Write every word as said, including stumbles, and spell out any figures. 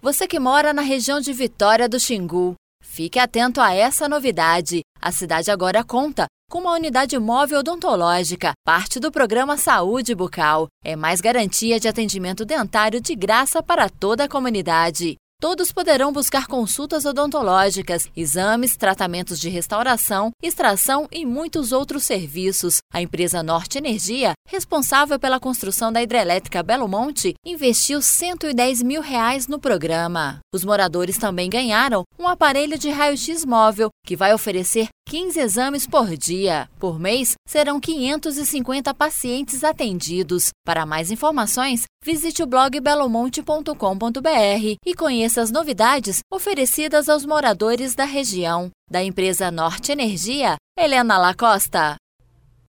Você que mora na região de Vitória do Xingu, fique atento a essa novidade. A cidade agora conta com uma unidade móvel odontológica, parte do programa Saúde Bucal. É mais garantia de atendimento dentário de graça para toda a comunidade. Todos poderão buscar consultas odontológicas, exames, tratamentos de restauração, extração e muitos outros serviços. A empresa Norte Energia, responsável pela construção da hidrelétrica Belo Monte, investiu cento e dez mil reais no programa. Os moradores também ganharam um aparelho de raio-x móvel, que vai oferecer quinze exames por dia. Por mês, serão quinhentos e cinquenta pacientes atendidos. Para mais informações, visite o blog belomonte ponto com ponto br e conheça as novidades oferecidas aos moradores da região. Da empresa Norte Energia, Helena Lacosta.